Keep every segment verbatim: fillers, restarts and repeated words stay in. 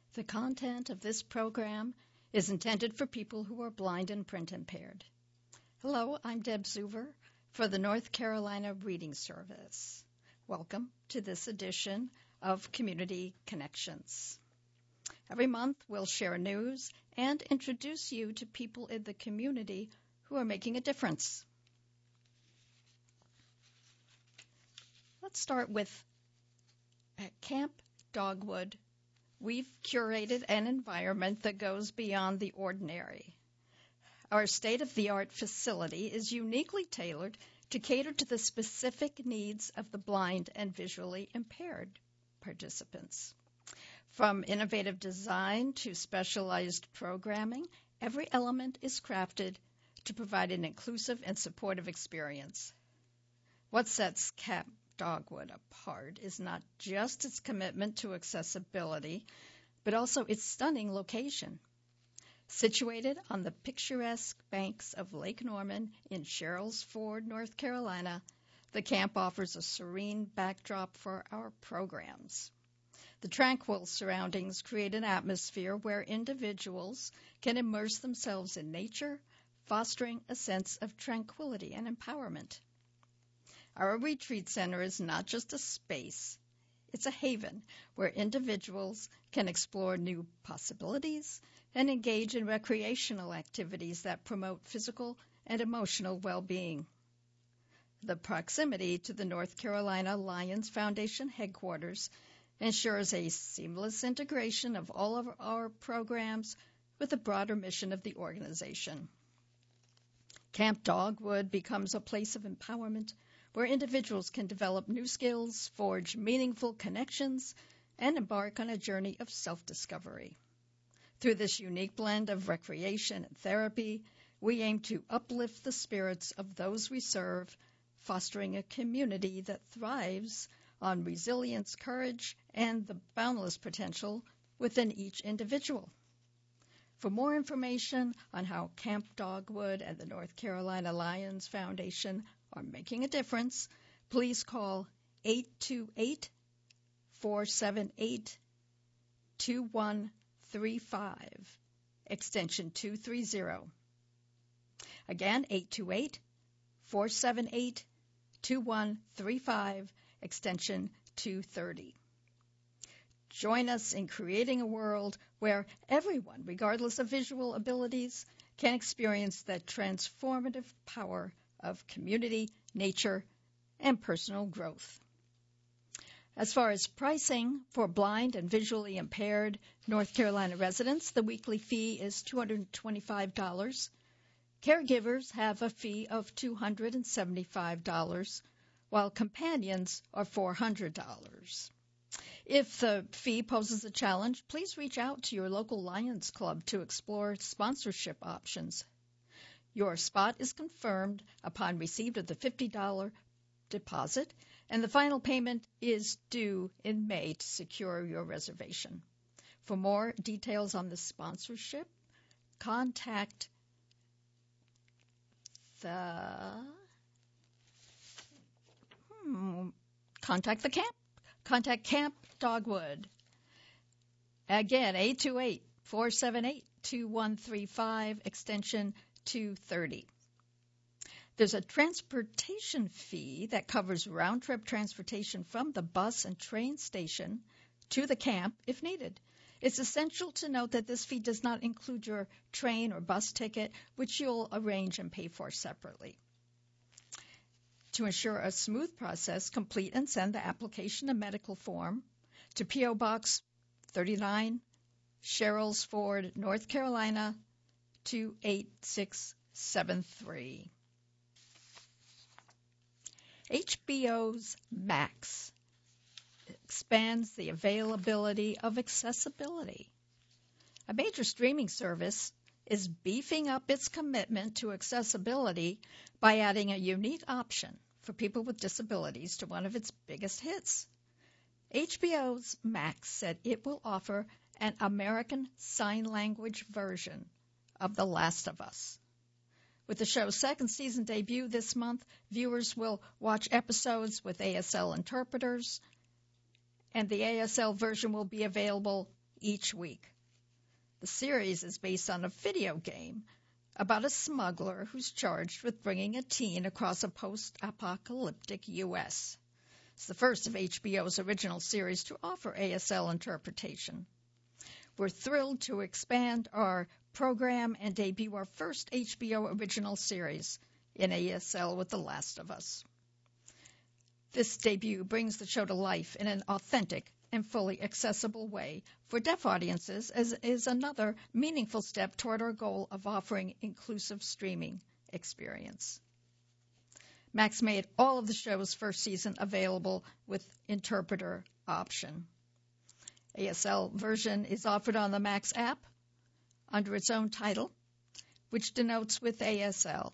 The content of this program is intended for people who are blind and print impaired. Hello, I'm Deb Zuver for the North Carolina Reading Service. Welcome to this edition of Community Connections. Every month we'll share news and introduce you to people in the community who are making a difference. Let's start with at Camp Dogwood. We've curated an environment that goes beyond the ordinary. Our state-of-the-art facility is uniquely tailored to cater to the specific needs of the blind and visually impaired participants. From innovative design to specialized programming, every element is crafted to provide an inclusive and supportive experience. What sets Camp Dogwood apart is not just its commitment to accessibility, but also its stunning location. Situated on the picturesque banks of Lake Norman in Sherrills Ford, North Carolina, the camp offers a serene backdrop for our programs. The tranquil surroundings create an atmosphere where individuals can immerse themselves in nature, fostering a sense of tranquility and empowerment. Our retreat center is not just a space, it's a haven where individuals can explore new possibilities and engage in recreational activities that promote physical and emotional well-being. The proximity to the North Carolina Lions Foundation headquarters ensures a seamless integration of all of our programs with the broader mission of the organization. Camp Dogwood becomes a place of empowerment where individuals can develop new skills, forge meaningful connections, and embark on a journey of self-discovery. Through this unique blend of recreation and therapy, we aim to uplift the spirits of those we serve, fostering a community that thrives on resilience, courage, and the boundless potential within each individual. For more information on how Camp Dogwood and the North Carolina Lions Foundation are making a difference, please call eight two eight, four seven eight, two one three five, extension two three zero. Again, eight two eight, four seven eight, two one three five, extension two thirty. Join us in creating a world where everyone, regardless of visual abilities, can experience the transformative power of community, nature, and personal growth. As far as pricing for blind and visually impaired North Carolina residents, the weekly fee is two hundred twenty-five dollars. Caregivers have a fee of two hundred seventy-five dollars, while companions are four hundred dollars. If the fee poses a challenge, please reach out to your local Lions Club to explore sponsorship options. Your spot is confirmed upon receipt of the fifty dollars deposit, and the final payment is due in May to secure your reservation. For more details on the sponsorship, contact the hmm, contact the camp. Contact Camp Dogwood. Again, eight two eight, four seven eight, two one three five, extension two thirty. There's a transportation fee that covers round-trip transportation from the bus and train station to the camp if needed. It's essential to note that this fee does not include your train or bus ticket, which you'll arrange and pay for separately. To ensure a smooth process, complete and send the application and medical form to P O. Box thirty-nine, Sherrills Ford, North Carolina, two eight six seven three. H B O's Max expands the availability of accessibility. A major streaming service is beefing up its commitment to accessibility by adding a unique option for people with disabilities to one of its biggest hits. H B O's Max said it will offer an American Sign Language version of The Last of Us. With the show's second season debut this month, viewers will watch episodes with A S L interpreters, and the A S L version will be available each week. The series is based on a video game about a smuggler who's charged with bringing a teen across a post-apocalyptic U S It's the first of H B O's original series to offer A S L interpretation. We're thrilled to expand our program and debut our first H B O original series in A S L with The Last of Us. This debut brings the show to life in an authentic and fully accessible way for deaf audiences, as is another meaningful step toward our goal of offering inclusive streaming experience. Max made all of the show's first season available with interpreter option. A S L version is offered on the Max app under its own title, which denotes with A S L.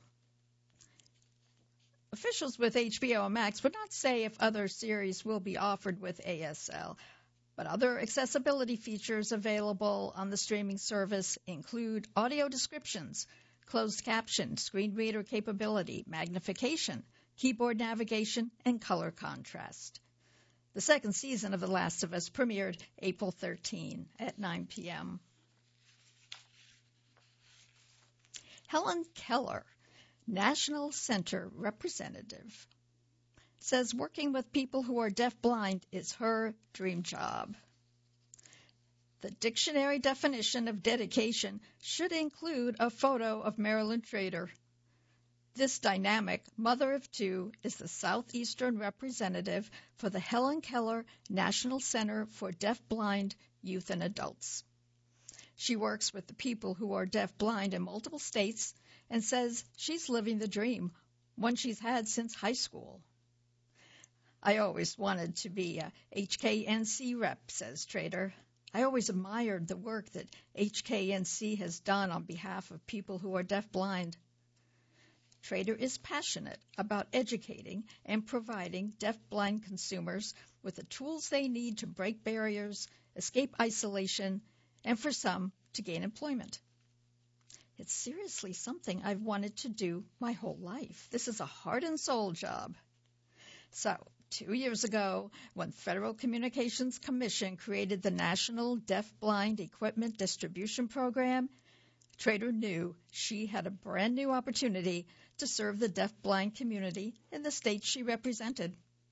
Officials with H B O and Max would not say if other series will be offered with A S L, but other accessibility features available on the streaming service include audio descriptions, closed caption, screen reader capability, magnification, keyboard navigation, and color contrast. The second season of The Last of Us premiered April thirteenth at nine p.m. Helen Keller, National Center representative, says working with people who are deafblind is her dream job. The dictionary definition of dedication should include a photo of Marilyn Trader. This dynamic mother of two is the Southeastern representative for the Helen Keller National Center for Deafblind Youth and Adults. She works with the people who are deafblind in multiple states and says she's living the dream, one she's had since high school. I always wanted to be a H K N C rep, says Trader. I always admired the work that H K N C has done on behalf of people who are deafblind. Trader is passionate about educating and providing deafblind consumers with the tools they need to break barriers, escape isolation, and for some, to gain employment. It's seriously something I've wanted to do my whole life. This is a heart and soul job. So, two years ago, when Federal Communications Commission created the National Deafblind Equipment Distribution Program, Trader knew she had a brand new opportunity to serve the deafblind community in the state she represented.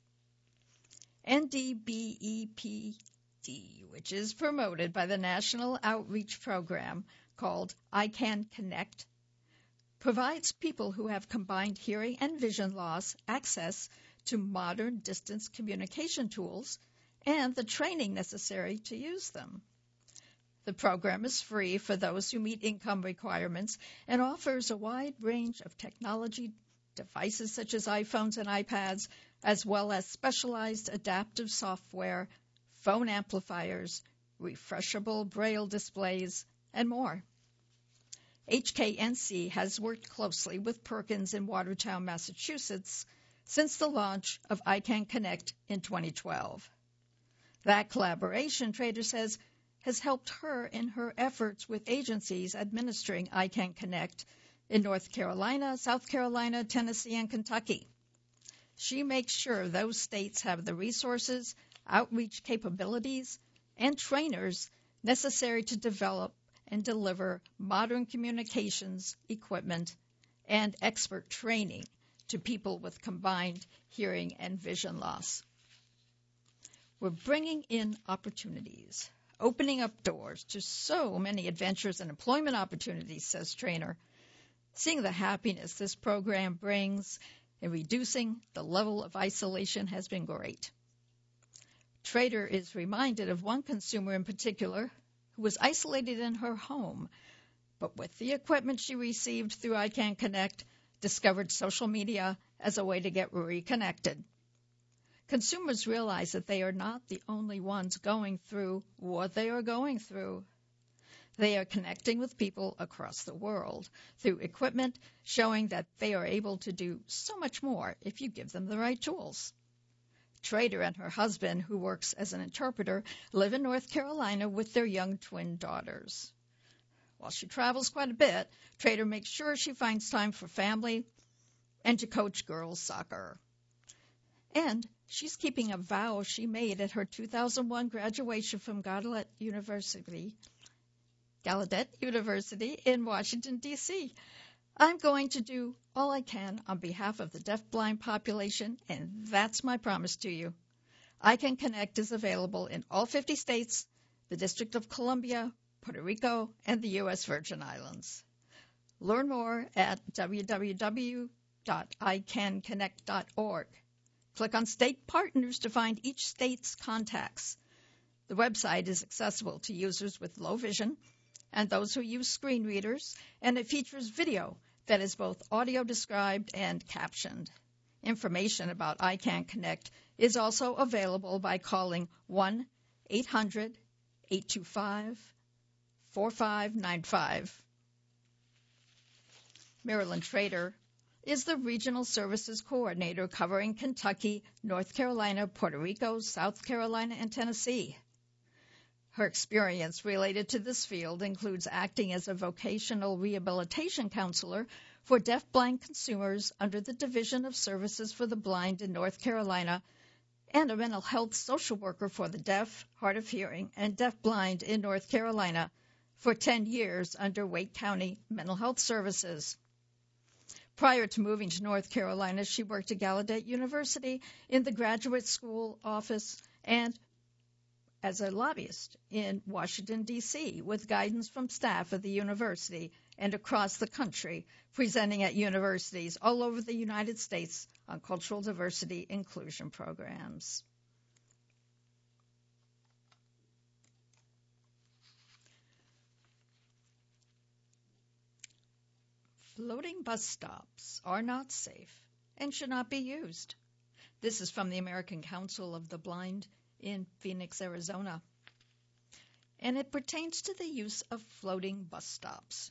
N D B E P D, which is promoted by the National Outreach Program called I CAN Connect, provides people who have combined hearing and vision loss access to modern distance communication tools and the training necessary to use them. The program is free for those who meet income requirements and offers a wide range of technology devices such as iPhones and iPads, as well as specialized adaptive software, phone amplifiers, refreshable braille displays, and more. H K N C has worked closely with Perkins in Watertown, Massachusetts, since the launch of I CAN Connect in twenty twelve. That collaboration, Trader says, has helped her in her efforts with agencies administering I CAN Connect in North Carolina, South Carolina, Tennessee, and Kentucky. She makes sure those states have the resources, outreach capabilities, and trainers necessary to develop and deliver modern communications equipment and expert training to people with combined hearing and vision loss. We're bringing in opportunities, opening up doors to so many adventures and employment opportunities, says Trainer. Seeing the happiness this program brings in reducing the level of isolation has been great. Trader is reminded of one consumer in particular who was isolated in her home, but with the equipment she received through I CAN Connect, discovered social media as a way to get reconnected. Consumers realize that they are not the only ones going through what they are going through. They are connecting with people across the world through equipment showing that they are able to do so much more if you give them the right tools. Trader and her husband, who works as an interpreter, live in North Carolina with their young twin daughters. While she travels quite a bit, Trader makes sure she finds time for family and to coach girls' soccer. And She's keeping a vow she made at her two thousand one graduation from Gallaudet University, Gallaudet University in Washington, D C I'm going to do all I can on behalf of the deafblind population, and that's my promise to you. I Can Connect is available in all fifty states, the District of Columbia, Puerto Rico, and the U S Virgin Islands. Learn more at w w w dot i can connect dot org. Click on State Partners to find each state's contacts. The website is accessible to users with low vision and those who use screen readers, and it features video that is both audio described and captioned. Information about I Can Connect is also available by calling one eight hundred eight two five four five nine five. Marilyn Trader is the Regional Services Coordinator covering Kentucky, North Carolina, Puerto Rico, South Carolina, and Tennessee. Her experience related to this field includes acting as a vocational rehabilitation counselor for deafblind consumers under the Division of Services for the Blind in North Carolina and a mental health social worker for the deaf, hard of hearing, and deafblind in North Carolina for ten years under Wake County Mental Health Services. Prior to moving to North Carolina, she worked at Gallaudet University in the graduate school office and as a lobbyist in Washington, D C, with guidance from staff at the university and across the country, presenting at universities all over the United States on cultural diversity inclusion programs. Floating bus stops are not safe and should not be used. This is from the American Council of the Blind in Phoenix, Arizona. And it pertains to the use of floating bus stops.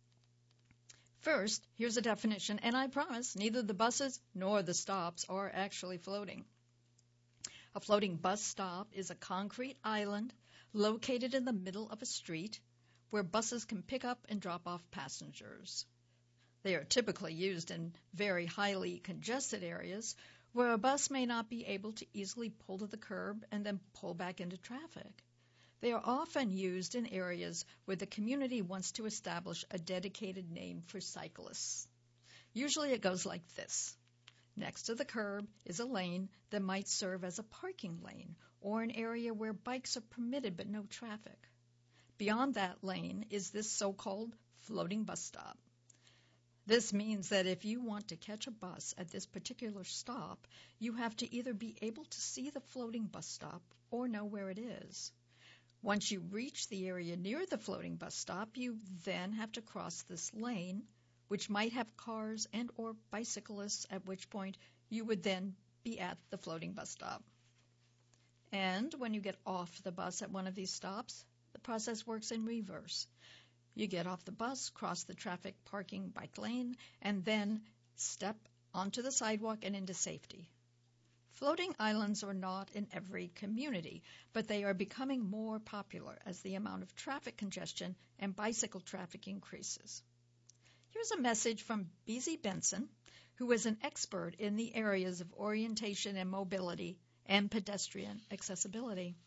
First, here's a definition, and I promise neither the buses nor the stops are actually floating. A floating bus stop is a concrete island located in the middle of a street where buses can pick up and drop off passengers. They are typically used in very highly congested areas where a bus may not be able to easily pull to the curb and then pull back into traffic. They are often used in areas where the community wants to establish a dedicated name for cyclists. Usually it goes like this. Next to the curb is a lane that might serve as a parking lane or an area where bikes are permitted but no traffic. Beyond that lane is this so-called floating bus stop. This means that if you want to catch a bus at this particular stop, you have to either be able to see the floating bus stop or know where it is. Once you reach the area near the floating bus stop, you then have to cross this lane, which might have cars and or bicyclists, at which point you would then be at the floating bus stop. And when you get off the bus at one of these stops, the process works in reverse. You get off the bus, cross the traffic parking bike lane, and then step onto the sidewalk and into safety. Floating islands are not in every community, but they are becoming more popular as the amount of traffic congestion and bicycle traffic increases. Here's a message from B Z Benson, who is an expert in the areas of orientation and mobility and pedestrian accessibility.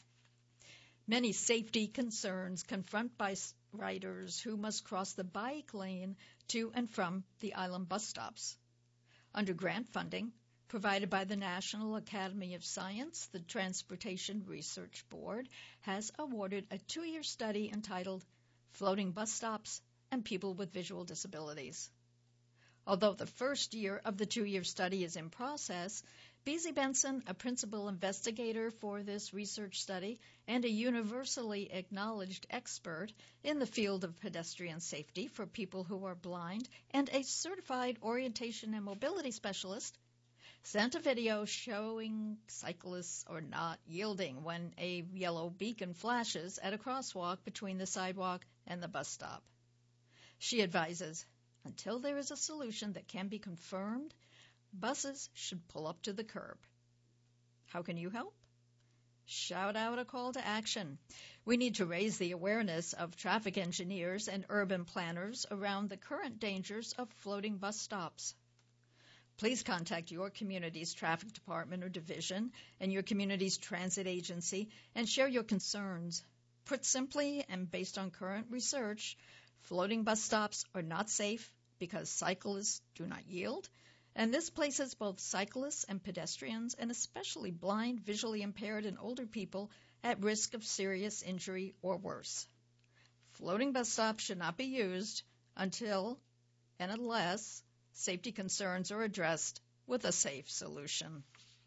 Many safety concerns confront bike riders who must cross the bike lane to and from the island bus stops. Under grant funding provided by the National Academy of Science, the Transportation Research Board has awarded a two-year study entitled Floating Bus Stops and People with Visual Disabilities. Although the first year of the two-year study is in process, B Z Benson, a principal investigator for this research study and a universally acknowledged expert in the field of pedestrian safety for people who are blind and a certified orientation and mobility specialist, sent a video showing cyclists are not yielding when a yellow beacon flashes at a crosswalk between the sidewalk and the bus stop. She advises, until there is a solution that can be confirmed, buses should pull up to the curb. How can you help? Shout out a call to action. We need to raise the awareness of traffic engineers and urban planners around the current dangers of floating bus stops. Please contact your community's traffic department or division and your community's transit agency and share your concerns. Put simply and based on current research, floating bus stops are not safe because cyclists do not yield, and this places both cyclists and pedestrians, and especially blind, visually impaired, and older people, at risk of serious injury or worse. Floating bus stops should not be used until and unless safety concerns are addressed with a safe solution.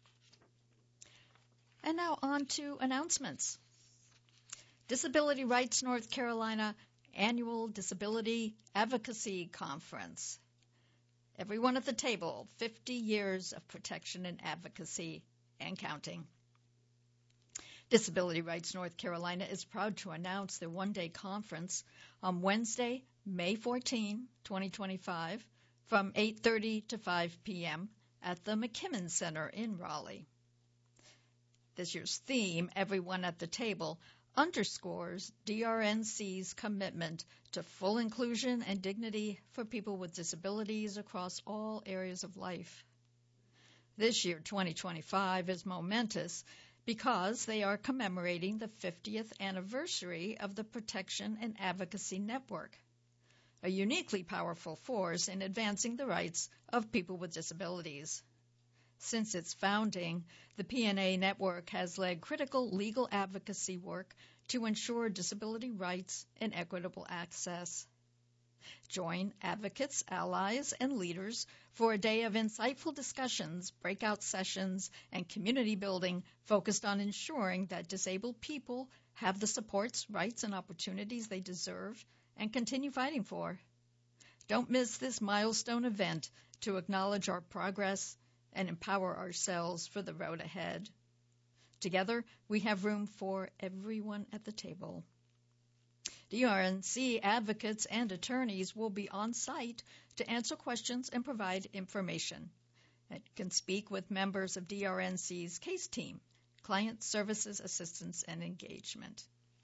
And now on to announcements. Disability Rights North Carolina Annual Disability Advocacy Conference. Everyone at the table, fifty years of protection and advocacy and counting. Disability Rights North Carolina is proud to announce their one-day conference on Wednesday, May fourteenth, twenty twenty-five, from eight thirty to five p.m. at the McKimmon Center in Raleigh. This year's theme, Everyone at the Table, underscores D R N C's commitment to full inclusion and dignity for people with disabilities across all areas of life. This year, twenty twenty-five, is momentous because they are commemorating the fiftieth anniversary of the Protection and Advocacy Network, a uniquely powerful force in advancing the rights of people with disabilities. Since its founding, the P N A network has led critical legal advocacy work to ensure disability rights and equitable access. Join advocates, allies, and leaders for a day of insightful discussions, breakout sessions, and community building focused on ensuring that disabled people have the supports, rights, and opportunities they deserve and continue fighting for. Don't miss this milestone event to acknowledge our progress and empower ourselves for the road ahead. Together, we have room for everyone at the table. D R N C advocates and attorneys will be on site to answer questions and provide information. And can speak with members of D R N C's case team, Client Services Assistance and Engagement.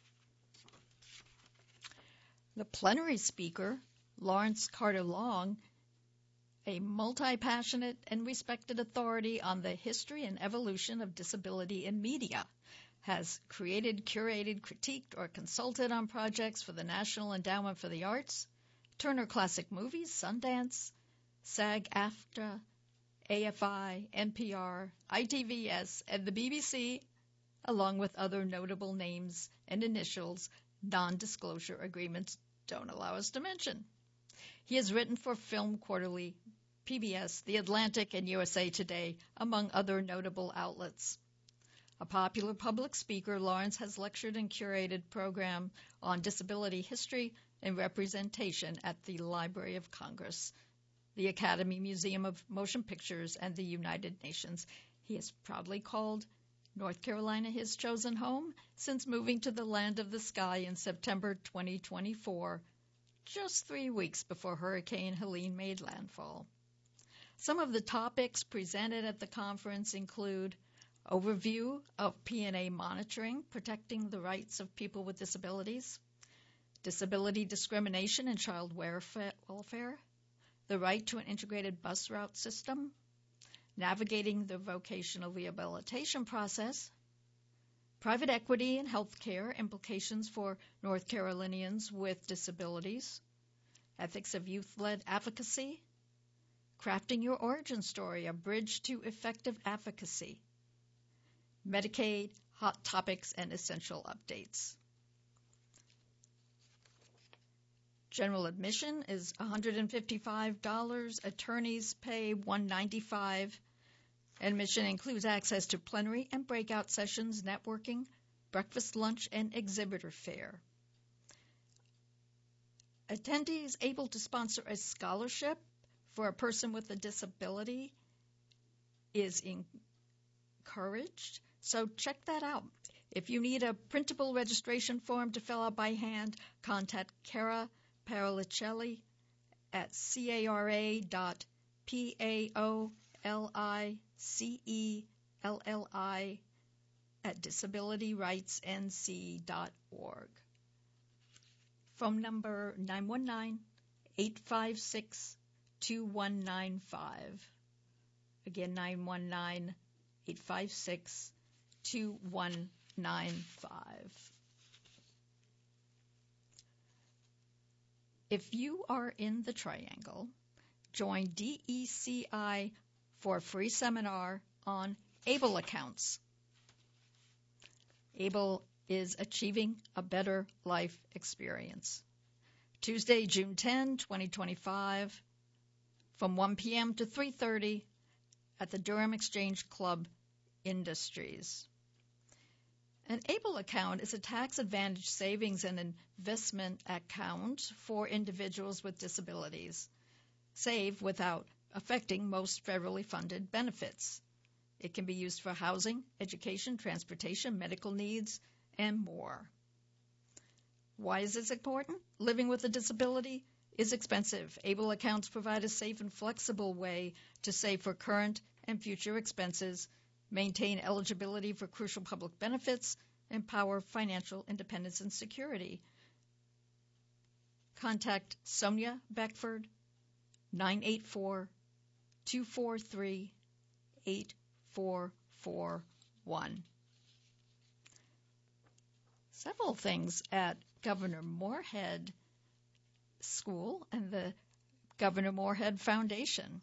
The plenary speaker, Lawrence Carter Long, a multi-passionate and respected authority on the history and evolution of disability in media, has created, curated, critiqued, or consulted on projects for the National Endowment for the Arts, Turner Classic Movies, Sundance, SAG-AFTRA, A F I, N P R, I T V S, and the B B C, along with other notable names and initials non-disclosure agreements don't allow us to mention. He has written for Film Quarterly, P B S, The Atlantic, and U S A Today, among other notable outlets. A popular public speaker, Lawrence has lectured and curated programs on disability history and representation at the Library of Congress, the Academy Museum of Motion Pictures, and the United Nations. He has proudly called North Carolina his chosen home since moving to the land of the sky in September twenty twenty-four, just three weeks before Hurricane Helene made landfall. Some of the topics presented at the conference include overview of P N A monitoring, protecting the rights of people with disabilities, disability discrimination and child welfare, the right to an integrated bus route system, navigating the vocational rehabilitation process, private equity and health care implications for North Carolinians with disabilities, ethics of youth-led advocacy, crafting your origin story, a bridge to effective advocacy, Medicaid, hot topics, and essential updates. General admission is one hundred fifty-five dollars. Attorneys pay one hundred ninety-five dollars. Admission includes access to plenary and breakout sessions, networking, breakfast, lunch, and exhibitor fare. Attendees able to sponsor a scholarship for a person with a disability is encouraged. So check that out. If you need a printable registration form to fill out by hand, contact Cara Paralicelli at cara dot P-A-O-L-I-C-E-L-L-I at disability rights n c dot org. Phone number nine one nine, eight five six, two one nine five. Again, nine one nine, eight five six, two one nine five. If you are in the Triangle, join D E C I for a free seminar on ABLE accounts. ABLE is Achieving a Better Life Experience. Tuesday, June tenth, twenty twenty-five, from one p.m. to three thirty at the Durham Exchange Club Industries. An ABLE account is a tax-advantaged savings and investment account for individuals with disabilities. Save without affecting most federally funded benefits. It can be used for housing, education, transportation, medical needs, and more. Why is this important? Living with a disability is expensive. ABLE accounts provide a safe and flexible way to save for current and future expenses, maintain eligibility for crucial public benefits, empower financial independence and security. Contact Sonia Beckford, nine eight four, two four three, eight four four one. Several things at Governor Moorhead School and the Governor Moorhead Foundation.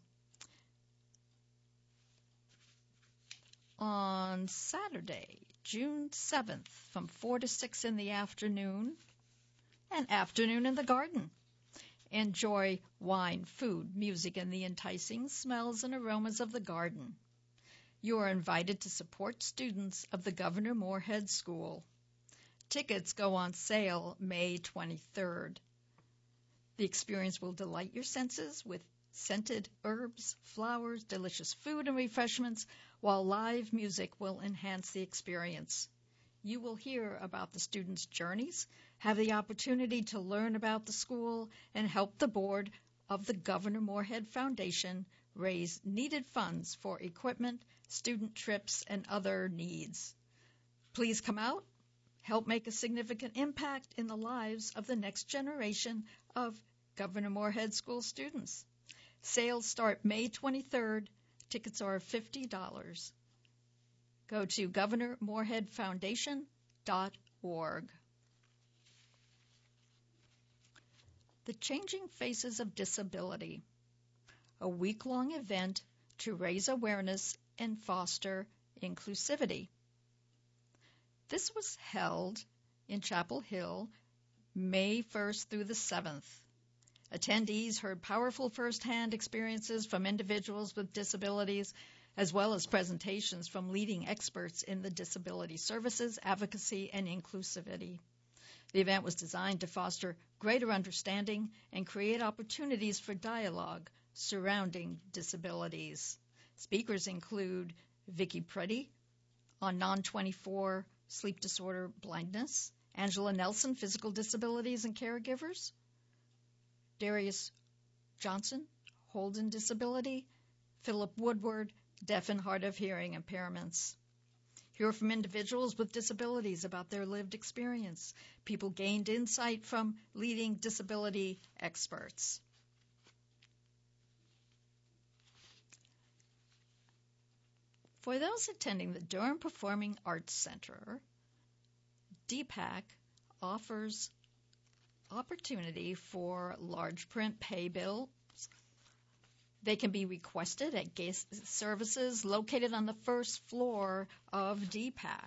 On Saturday, June seventh, from four to six in the afternoon, and afternoon in the garden. Enjoy wine, food, music, and the enticing smells and aromas of the garden. You are invited to support students of the Governor Moorhead School. Tickets go on sale May twenty-third. The experience will delight your senses with scented herbs, flowers, delicious food and refreshments, while live music will enhance the experience. You will hear about the students' journeys, have the opportunity to learn about the school, and help the board of the Governor Moorhead Foundation raise needed funds for equipment, student trips, and other needs. Please come out, help make a significant impact in the lives of the next generation of Governor Moorhead School students. Sales start May twenty-third. Tickets are fifty dollars. Go to governor moorhead foundation dot org. The Changing Faces of Disability, a week-long event to raise awareness and foster inclusivity. This was held in Chapel Hill May first through the seventh. Attendees heard powerful first-hand experiences from individuals with disabilities, as well as presentations from leading experts in the disability services, advocacy, and inclusivity. The event was designed to foster greater understanding and create opportunities for dialogue surrounding disabilities. Speakers include Vicki Preddy on non twenty-four sleep disorder blindness, Angela Nelson, physical disabilities and caregivers, Darius Johnson, Holden disability, Philip Woodward, deaf and hard of hearing impairments. Hear from individuals with disabilities about their lived experience. People gained insight from leading disability experts. For those attending the Durham Performing Arts Center, D PAC offers opportunity for large print pay bills. They can be requested at guest services located on the first floor of D PAC.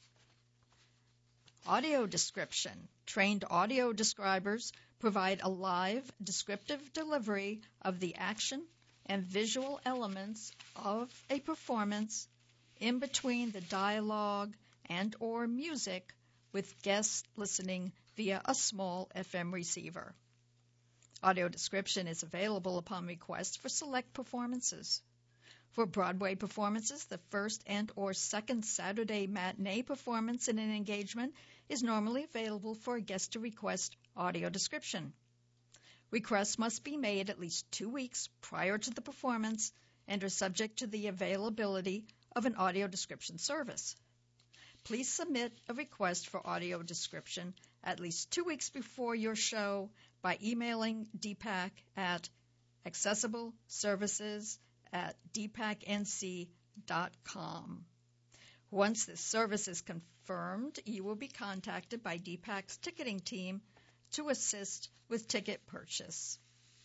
Audio description. Trained audio describers provide a live, descriptive delivery of the action and visual elements of a performance in between the dialogue and or music, with guests listening via a small F M receiver. Audio description is available upon request for select performances. For Broadway performances, the first and or second Saturday matinee performance in an engagement is normally available for a guest to request audio description. Requests must be made at least two weeks prior to the performance and are subject to the availability of an audio description service. Please submit a request for audio description at least two weeks before your show by emailing D PAC at accessible services at d pac n c dot com. Once this service is confirmed, you will be contacted by D PAC's ticketing team to assist with ticket purchase.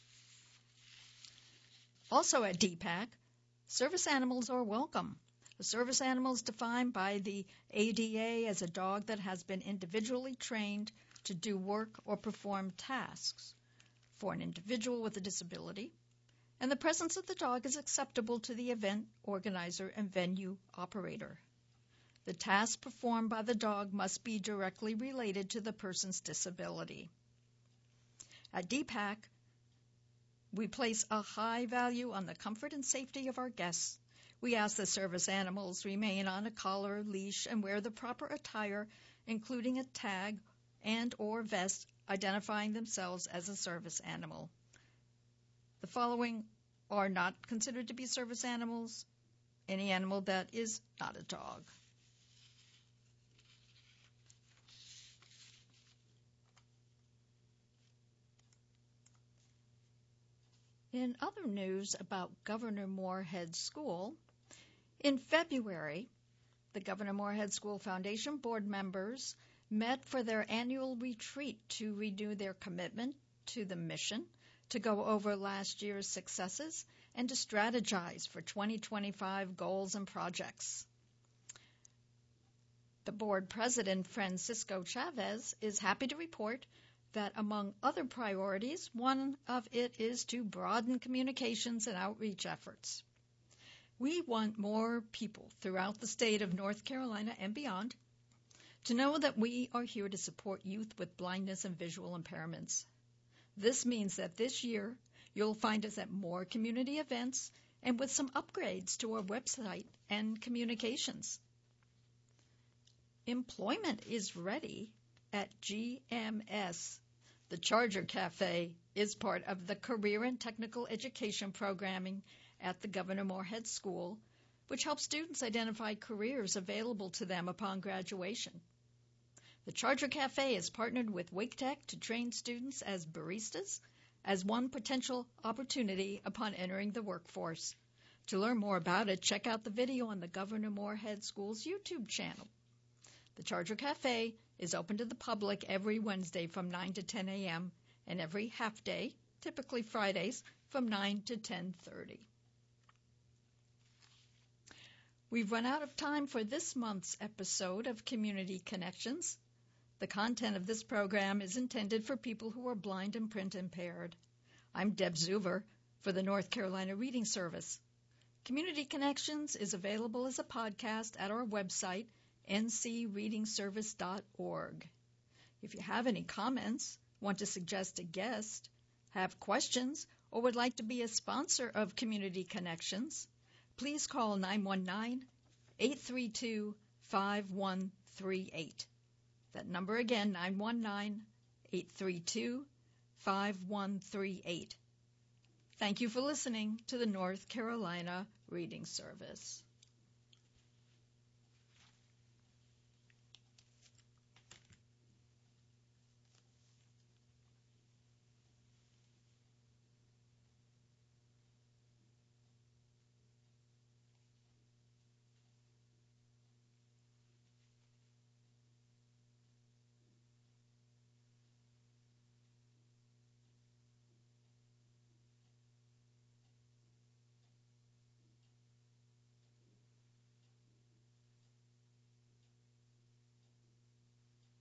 Also at D PAC, service animals are welcome. A service animal is defined by the A D A as a dog that has been individually trained to do work or perform tasks for an individual with a disability, and the presence of the dog is acceptable to the event organizer and venue operator. The task performed by the dog must be directly related to the person's disability. At D PAC, we place a high value on the comfort and safety of our guests. We ask that service animals remain on a collar, leash, and wear the proper attire, including a tag and or vest identifying themselves as a service animal. The following are not considered to be service animals: any animal that is not a dog. In other news about Governor Moorhead School, in February, the Governor Moorhead School Foundation board members met for their annual retreat to renew their commitment to the mission, to go over last year's successes, and to strategize for twenty twenty-five goals and projects. The board president, Francisco Chavez, is happy to report that among other priorities, one of it is to broaden communications and outreach efforts. We want more people throughout the state of North Carolina and beyond to know that we are here to support youth with blindness and visual impairments. This means that this year you'll find us at more community events and with some upgrades to our website and communications. Employment is ready at G M S. The Charger Cafe is part of the Career and Technical Education programming at the Governor Moorhead School, which helps students identify careers available to them upon graduation. The Charger Cafe is partnered with Wake Tech to train students as baristas as one potential opportunity upon entering the workforce. To learn more about it, check out the video on the Governor Moorhead School's YouTube channel. The Charger Cafe is open to the public every Wednesday from nine to ten a.m. and every half day, typically Fridays, from nine to ten thirty. We've run out of time for this month's episode of Community Connections. The content of this program is intended for people who are blind and print impaired. I'm Deb Zuver for the North Carolina Reading Service. Community Connections is available as a podcast at our website, n c reading service dot org. If you have any comments, want to suggest a guest, have questions, or would like to be a sponsor of Community Connections, please call nine one nine, eight three two, five one three eight. That number again, nine one nine, eight three two, five one three eight. Thank you for listening to the North Carolina Reading Service.